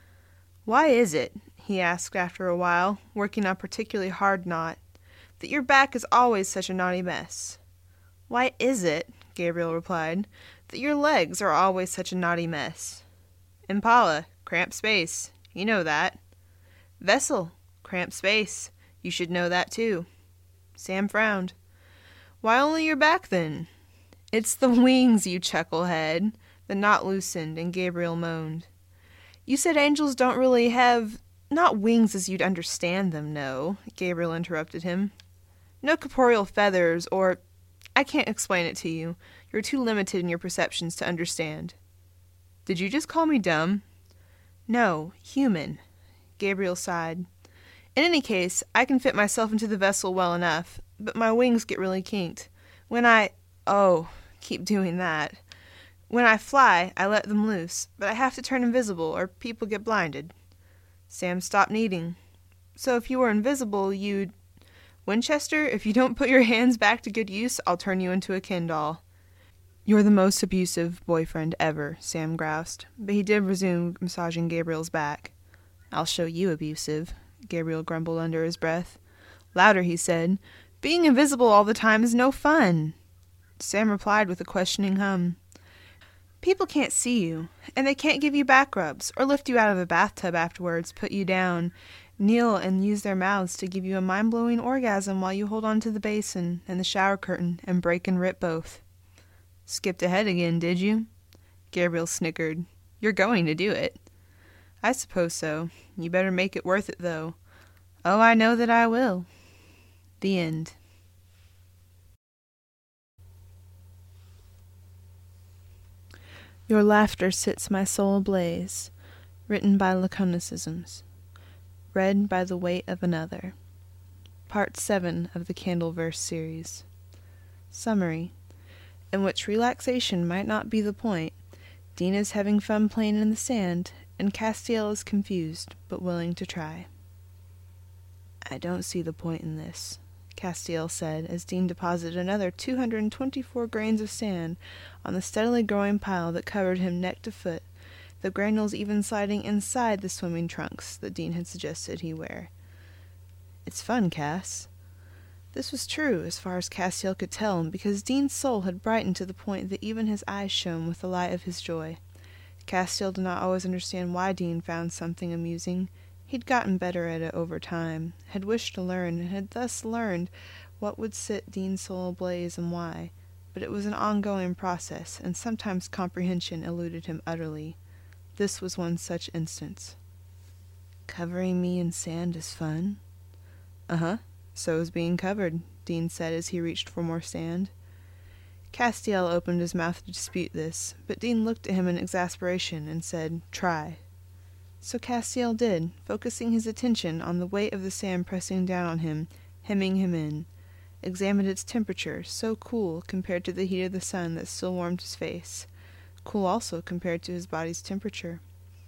Why is it, he asked after a while, working a particularly hard knot, that your back is always such a naughty mess? Why is it, Gabriel replied, that your legs are always such a naughty mess? Impala, cramped space. You know that. Vessel, cramped space. You should know that too. Sam frowned. Why only your back, then? It's the wings, you chucklehead. The knot loosened, and Gabriel moaned. You said angels don't really have... Not wings as you'd understand them, no, Gabriel interrupted him. No corporeal feathers, or... I can't explain it to you. You're too limited in your perceptions to understand. Did you just call me dumb? No, human. Gabriel sighed. In any case, I can fit myself into the vessel well enough, but my wings get really kinked. When I... Oh, keep doing that. When I fly, I let them loose, but I have to turn invisible or people get blinded. Sam stopped kneading. So if you were invisible, you'd... Winchester, if you don't put your hands back to good use, I'll turn you into a Ken doll. You're the most abusive boyfriend ever, Sam groused, but he did resume massaging Gabriel's back. I'll show you abusive, Gabriel grumbled under his breath. Louder, he said. Being invisible all the time is no fun. Sam replied with a questioning hum. People can't see you, and they can't give you back rubs, or lift you out of a bathtub afterwards, put you down, kneel and use their mouths to give you a mind-blowing orgasm while you hold on to the basin and the shower curtain and break and rip both. Skipped ahead again, did you? Gabriel snickered. You're going to do it. I suppose so. You better make it worth it, though. Oh, I know that I will. The end. Your laughter sets my soul ablaze. Written by Laconicisms. Read by the weight of another. Part seven of the Candleverse series. Summary. In which relaxation might not be the point, Dean is having fun playing in the sand, and Castiel is confused, but willing to try. I don't see the point in this, Castiel said, as Dean deposited another two hundred twenty-four grains of sand on the steadily growing pile that covered him neck to foot, the granules even sliding inside the swimming trunks that Dean had suggested he wear. It's fun, Cass. This was true, as far as Castiel could tell, because Dean's soul had brightened to the point that even his eyes shone with the light of his joy. Castiel did not always understand why Dean found something amusing. He'd gotten better at it over time, had wished to learn, and had thus learned what would set Dean's soul ablaze and why. But it was an ongoing process, and sometimes comprehension eluded him utterly. This was one such instance. Covering me in sand is fun? Uh-huh. So is being covered, Dean said as he reached for more sand. Castiel opened his mouth to dispute this, but Dean looked at him in exasperation and said, Try. So Castiel did, focusing his attention on the weight of the sand pressing down on him, hemming him in, examined its temperature, so cool compared to the heat of the sun that still warmed his face, cool also compared to his body's temperature.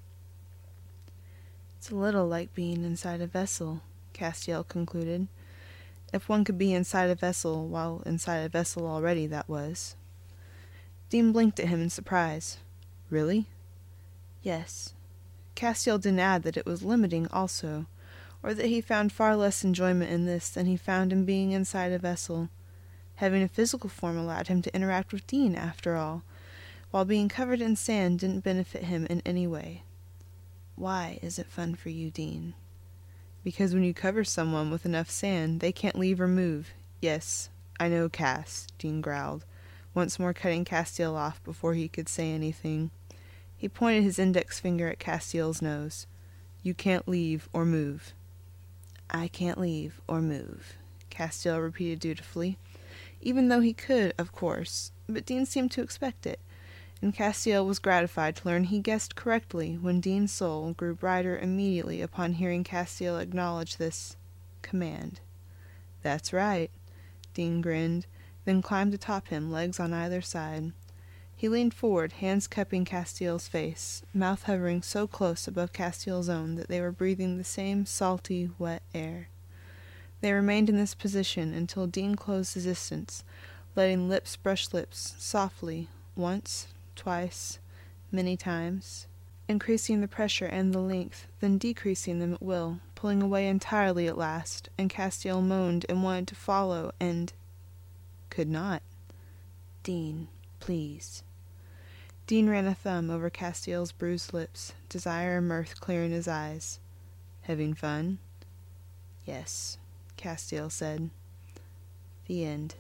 It's a little like being inside a vessel, Castiel concluded. If one could be inside a vessel while inside a vessel already, that was. Dean blinked at him in surprise. Really? Yes. Castiel didn't add that it was limiting also, or that he found far less enjoyment in this than he found in being inside a vessel. Having a physical form allowed him to interact with Dean, after all, while being covered in sand didn't benefit him in any way. Why is it fun for you, Dean? Because when you cover someone with enough sand, they can't leave or move. Yes, I know, Cass, Dean growled, once more cutting Castiel off before he could say anything. He pointed his index finger at Castiel's nose. You can't leave or move. I can't leave or move, Castiel repeated dutifully, even though he could, of course, but Dean seemed to expect it, and Castiel was gratified to learn he guessed correctly when Dean's soul grew brighter immediately upon hearing Castiel acknowledge this command. That's right, Dean grinned, then climbed atop him, legs on either side. He leaned forward, hands cupping Castiel's face, mouth hovering so close above Castiel's own that they were breathing the same salty, wet air. They remained in this position until Dean closed his distance, letting lips brush lips, softly, once, twice, many times, increasing the pressure and the length, then decreasing them at will, pulling away entirely at last, and Castiel moaned and wanted to follow, and could not. Dean, please. Dean ran a thumb over Castiel's bruised lips, desire and mirth clearing his eyes. Having fun? Yes, Castiel said. The end.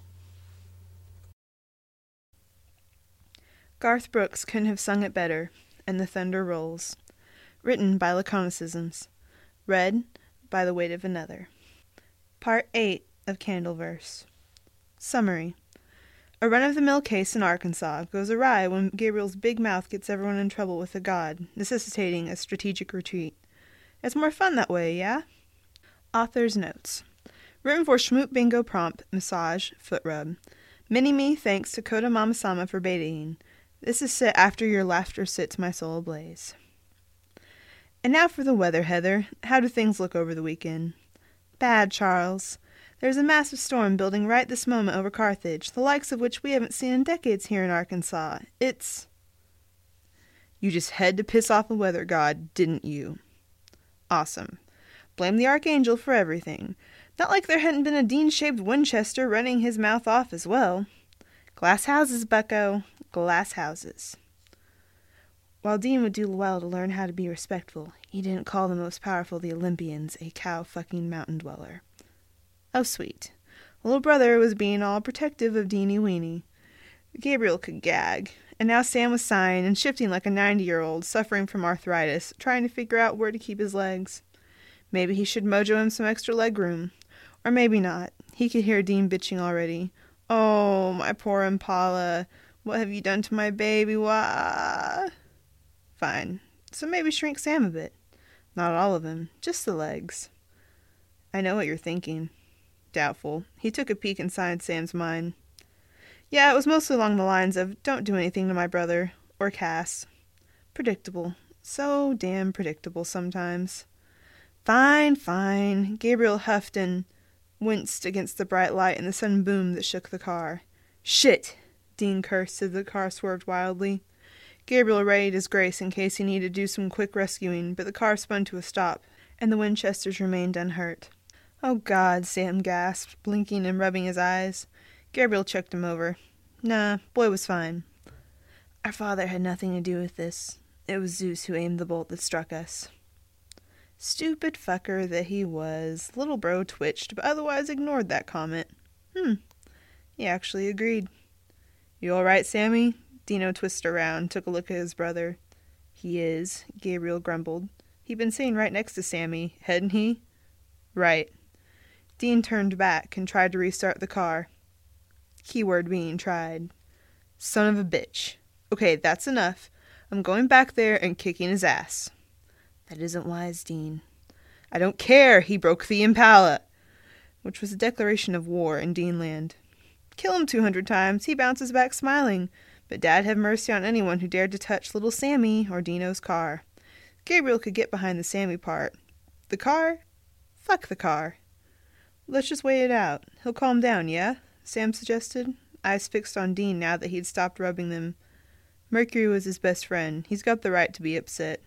Garth Brooks couldn't have sung it better, and the thunder rolls. Written by Laconicisms. Read by the weight of another. Part eight of Candleverse. Summary. A run-of-the-mill case in Arkansas goes awry when Gabriel's big mouth gets everyone in trouble with the god, necessitating a strategic retreat. It's more fun that way, yeah? Author's notes. Written for Schmoop Bingo Prompt, Massage, Foot Rub. Mini-me thanks to Koda Mamasama for betaing. This is set after your laughter sets my soul ablaze. And now for the weather, Heather. How do things look over the weekend? Bad, Charles. There's a massive storm building right this moment over Carthage, the likes of which we haven't seen in decades here in Arkansas. It's... You just had to piss off a weather god, didn't you? Awesome. Blame the Archangel for everything. Not like there hadn't been a Dean-shaped Winchester running his mouth off as well. Glass houses, bucko. Glass houses. While Dean would do well to learn how to be respectful, he didn't call the most powerful of the Olympians a cow-fucking mountain dweller. Oh, sweet. Little brother was being all protective of Deanie Weenie. Gabriel could gag, and now Sam was sighing and shifting like a ninety-year-old suffering from arthritis, trying to figure out where to keep his legs. Maybe he should mojo him some extra leg room. Or maybe not. He could hear Dean bitching already. Oh, my poor Impala. What have you done to my baby? Wah? Fine. So maybe shrink Sam a bit. Not all of him. Just the legs. I know what you're thinking. Doubtful. He took a peek inside Sam's mind. Yeah, it was mostly along the lines of, don't do anything to my brother. Or Cass. Predictable. So damn predictable sometimes. Fine, fine. Gabriel huffed and winced against the bright light and the sudden boom that shook the car. Shit! Dean cursed as the car swerved wildly. Gabriel readied his grace in case he needed to do some quick rescuing, but the car spun to a stop, and the Winchesters remained unhurt. Oh, God, Sam gasped, blinking and rubbing his eyes. Gabriel checked him over. Nah, boy was fine. Our father had nothing to do with this. It was Zeus who aimed the bolt that struck us. Stupid fucker that he was. Little bro twitched, but otherwise ignored that comment. Hmm. He actually agreed. You all right, Sammy? Dino twisted around, took a look at his brother. He is, Gabriel grumbled. He'd been sitting right next to Sammy, hadn't he? Right. Dean turned back and tried to restart the car. Keyword being tried. Son of a bitch. Okay, that's enough. I'm going back there and kicking his ass. That isn't wise, Dean. I don't care. He broke the Impala. Which was a declaration of war in Deanland. Kill him two hundred times. He bounces back smiling. But Dad have mercy on anyone who dared to touch little Sammy or Dino's car. Gabriel could get behind the Sammy part. The car? Fuck the car. Let's just wait it out. He'll calm down, yeah? Sam suggested, eyes fixed on Dean now that he'd stopped rubbing them. Mercury was his best friend. He's got the right to be upset.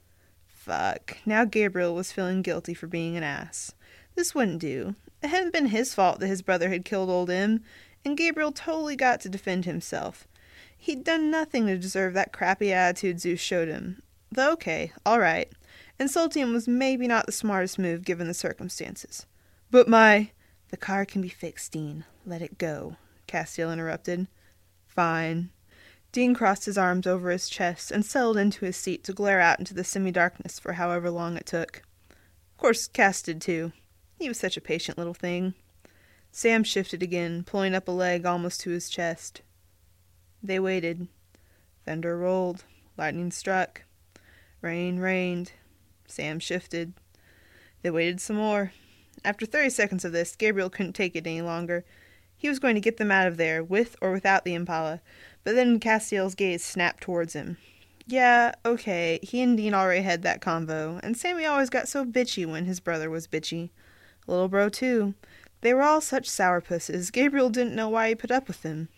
Fuck. Now Gabriel was feeling guilty for being an ass. This wouldn't do. It hadn't been his fault that his brother had killed old M, and Gabriel totally got to defend himself. He'd done nothing to deserve that crappy attitude Zeus showed him. Though okay, alright. Insulting him was maybe not the smartest move given the circumstances. But my... The car can be fixed, Dean. Let it go, Castiel interrupted. Fine. Dean crossed his arms over his chest and settled into his seat to glare out into the semi-darkness for however long it took. Of course, Cass did too. He was such a patient little thing. Sam shifted again, pulling up a leg almost to his chest. They waited. Thunder rolled. Lightning struck. Rain rained. Sam shifted. They waited some more. After thirty seconds of this, Gabriel couldn't take it any longer. He was going to get them out of there, with or without the Impala, but then Castiel's gaze snapped towards him. Yeah, okay, he and Dean already had that convo, and Sammy always got so bitchy when his brother was bitchy. Little bro, too. They were all such sourpusses, Gabriel didn't know why he put up with them.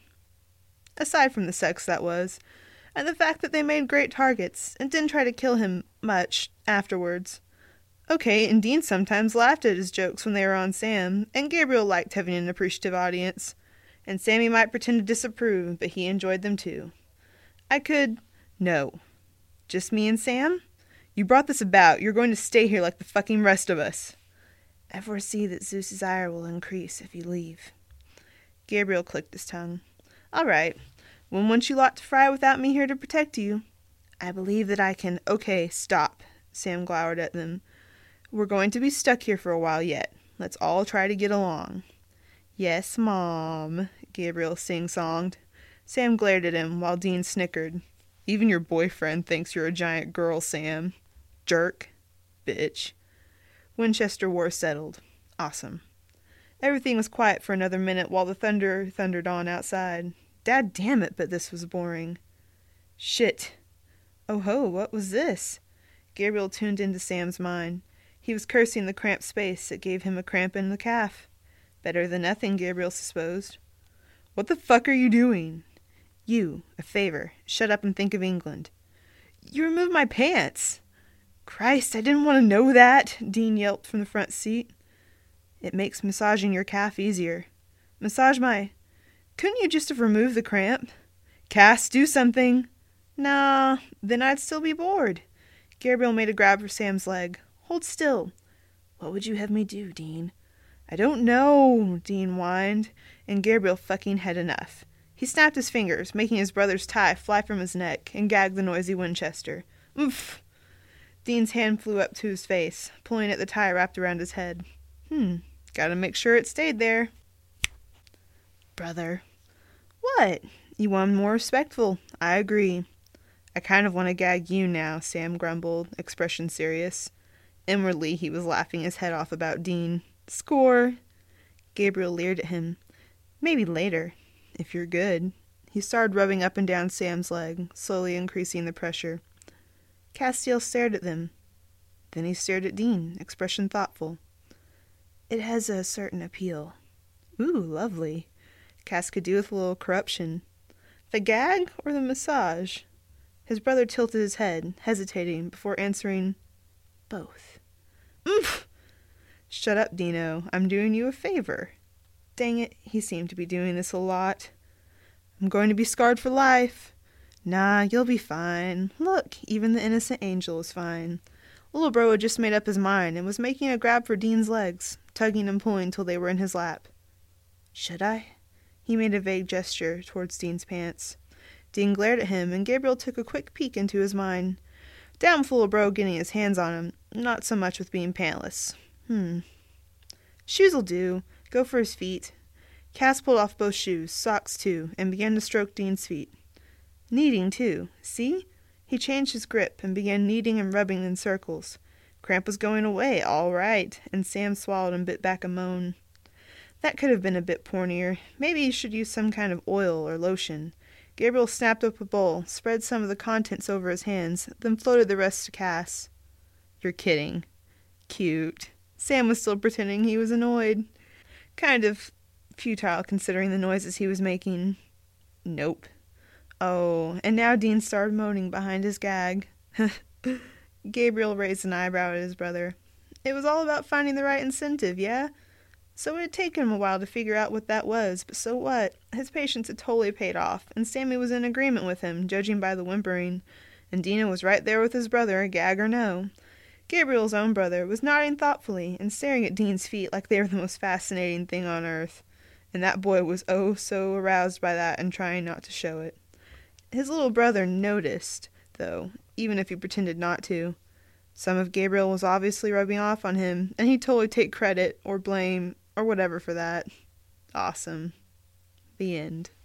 Aside from the sex, that was, and the fact that they made great targets, and didn't try to kill him much afterwards. Okay, and Dean sometimes laughed at his jokes when they were on Sam, and Gabriel liked having an appreciative audience. And Sammy might pretend to disapprove, but he enjoyed them too. I could... No. Just me and Sam? You brought this about. You're going to stay here like the fucking rest of us. I foresee that Zeus's ire will increase if you leave. Gabriel clicked his tongue. All right. When want you lot to fry without me here to protect you? I believe that I can... Okay, stop. Sam glowered at them. We're going to be stuck here for a while yet. Let's all try to get along. Yes, Mom, Gabriel sing-songed. Sam glared at him while Dean snickered. Even your boyfriend thinks you're a giant girl, Sam. Jerk. Bitch. Winchester war settled. Awesome. Everything was quiet for another minute while the thunder thundered on outside. Dad damn it, but this was boring. Shit. Oh ho, what was this? Gabriel tuned into Sam's mind. He was cursing the cramped space that gave him a cramp in the calf. Better than nothing, Gabriel supposed. What the fuck are you doing? You, a favor. Shut up and think of England. You removed my pants. Christ, I didn't want to know that, Dean yelped from the front seat. It makes massaging your calf easier. Massage my... Couldn't you just have removed the cramp? Cass, do something. Nah, then I'd still be bored. Gabriel made a grab for Sam's leg. Hold still. What would you have me do, Dean? I don't know, Dean whined, and Gabriel fucking had enough. He snapped his fingers, making his brother's tie fly from his neck, and gagged the noisy Winchester. Oof! Dean's hand flew up to his face, pulling at the tie wrapped around his head. Hmm, gotta make sure it stayed there. Brother. What? You want more respectful. I agree. I kind of want to gag you now, Sam grumbled, expression serious. Inwardly, he was laughing his head off about Dean. Score! Gabriel leered at him. Maybe later, if you're good. He started rubbing up and down Sam's leg, slowly increasing the pressure. Castiel stared at them. Then he stared at Dean, expression thoughtful. It has a certain appeal. Ooh, lovely. Cass could do with a little corruption. The gag or the massage? His brother tilted his head, hesitating, before answering, both. Oomph! Shut up, Dino. I'm doing you a favor. Dang it, he seemed to be doing this a lot. I'm going to be scarred for life. Nah, you'll be fine. Look, even the innocent angel is fine. Little bro had just made up his mind and was making a grab for Dean's legs, tugging and pulling till they were in his lap. Should I? He made a vague gesture towards Dean's pants. Dean glared at him, and Gabriel took a quick peek into his mind. Downful of bro getting his hands on him, not so much with being pantless. Hmm. Shoes'll do. Go for his feet. Cass pulled off both shoes, socks too, and began to stroke Dean's feet. Kneading too. See? He changed his grip and began kneading and rubbing in circles. Cramp was going away, all right, and Sam swallowed and bit back a moan. That could have been a bit pornier. Maybe he should use some kind of oil or lotion. Gabriel snapped up a bowl, spread some of the contents over his hands, then floated the rest to Cass. You're kidding. Cute. Sam was still pretending he was annoyed. Kind of futile considering the noises he was making. Nope. Oh, and now Dean started moaning behind his gag. Gabriel raised an eyebrow at his brother. It was all about finding the right incentive, yeah? So it had taken him a while to figure out what that was, but so what? His patience had totally paid off, and Sammy was in agreement with him, judging by the whimpering. And Dina was right there with his brother, gag or no. Gabriel's own brother was nodding thoughtfully and staring at Dean's feet like they were the most fascinating thing on earth. And that boy was oh so aroused by that and trying not to show it. His little brother noticed, though, even if he pretended not to. Some of Gabriel was obviously rubbing off on him, and he'd totally take credit or blame or whatever for that. Awesome. The end.